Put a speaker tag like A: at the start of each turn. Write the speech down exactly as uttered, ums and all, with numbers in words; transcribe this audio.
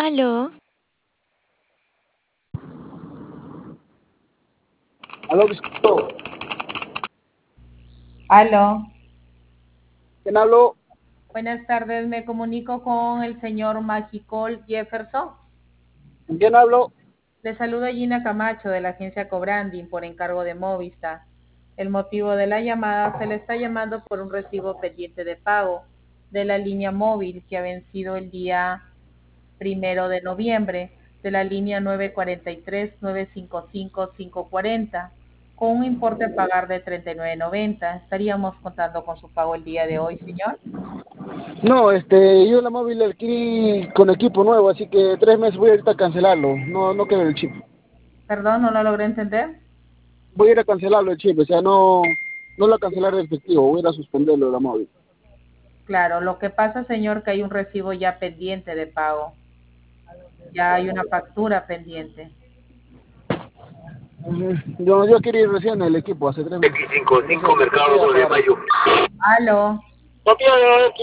A: Aló,
B: Aló, disculpo.
C: Aló,
B: ¿Quién habló?
C: buenas tardes, me comunico con el señor Magicol Jefferson.
B: ¿Con quién hablo?
C: Le saluda Gina Camacho de la agencia Cobranding por encargo de Movistar. El motivo de la llamada se le está llamando por un recibo pendiente de pago de la línea móvil que ha vencido el día primero de noviembre de la línea nueve cuatro tres, nueve cinco cinco, cinco cuatro cero con un importe a pagar de treinta y nueve noventa. Estaríamos contando con su pago el día de hoy, señor.
B: No, este, yo la móvil la adquirí con equipo nuevo, así que tres meses voy ahorita a cancelarlo. No, no queda el chip.
C: Perdón, no lo logré entender.
B: Voy a ir a cancelarlo el chip, o sea, no, no lo voy a cancelar de efectivo, voy a ir a suspenderlo de la móvil.
C: Claro, lo que pasa, señor, que hay un recibo ya pendiente de pago. Ya hay una factura pendiente.
B: Ujú. Yo, yo adquirí recién el equipo hace tres meses.
D: veinticinco,
B: Por
D: cinco
B: eso, por eso
D: Mercado
B: voy a
D: Doble
B: pagar ahí.
D: Mayo.
C: Aló.
D: Copia de